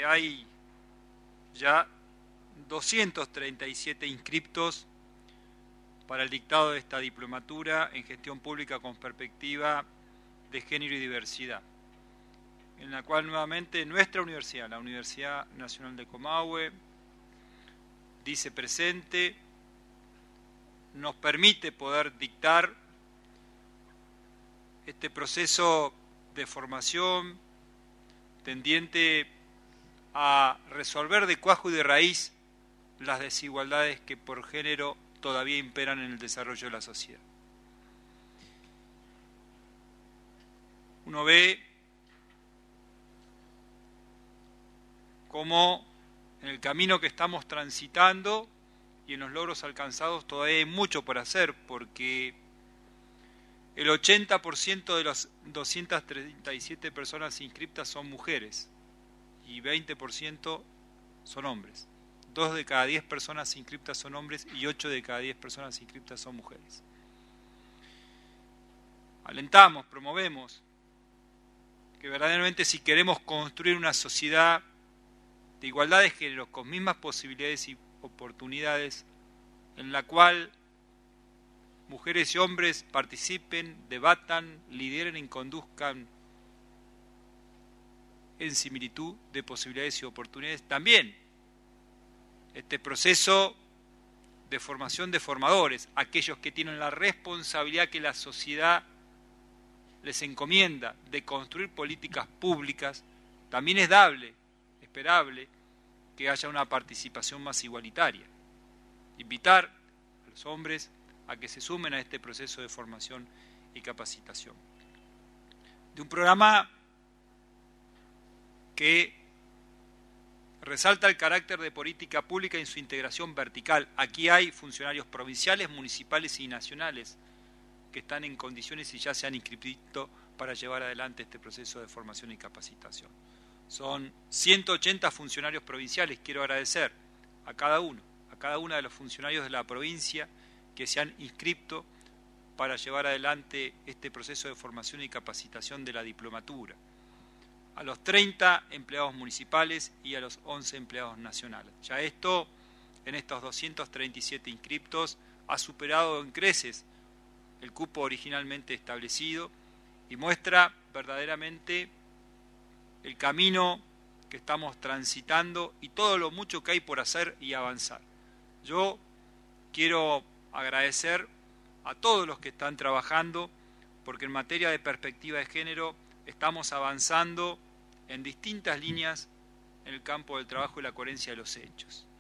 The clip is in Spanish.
hay ya 237 inscriptos para el dictado de esta diplomatura en gestión pública con perspectiva de género y diversidad, en la cual nuevamente nuestra universidad, la Universidad Nacional de Comahue, dice presente, nos permite poder dictar este proceso de formación tendiente a resolver de cuajo y de raíz las desigualdades que por género todavía imperan en el desarrollo de la sociedad. Uno ve cómo en el camino que estamos transitando y en los logros alcanzados todavía hay mucho por hacer, porque el 80% de las 237 personas inscriptas son mujeres y 20% son hombres. 2 de cada 10 personas inscriptas son hombres y 8 de cada 10 personas inscriptas son mujeres. Alentamos, promovemos que verdaderamente si queremos construir una sociedad de igualdad de género con mismas posibilidades y oportunidades, en la cual mujeres y hombres participen, debatan, lideren y conduzcan en similitud de posibilidades y oportunidades, también este proceso de formación de formadores, aquellos que tienen la responsabilidad que la sociedad les encomienda de construir políticas públicas, también es esperable que haya una participación más igualitaria. Invitar a los hombres a que se sumen a este proceso de formación y capacitación. De un programa que resalta el carácter de política pública en su integración vertical. Aquí hay funcionarios provinciales, municipales y nacionales que están en condiciones y ya se han inscrito para llevar adelante este proceso de formación y capacitación. Son 180 funcionarios provinciales. Quiero agradecer a cada uno de los funcionarios de la provincia que se han inscrito para llevar adelante este proceso de formación y capacitación de la diplomatura, a los 30 empleados municipales y a los 11 empleados nacionales. Ya esto, en estos 237 inscriptos, ha superado en creces el cupo originalmente establecido y muestra verdaderamente el camino que estamos transitando y todo lo mucho que hay por hacer y avanzar. Yo quiero agradecer a todos los que están trabajando, porque en materia de perspectiva de género estamos avanzando en distintas líneas en el campo del trabajo y la coherencia de los hechos.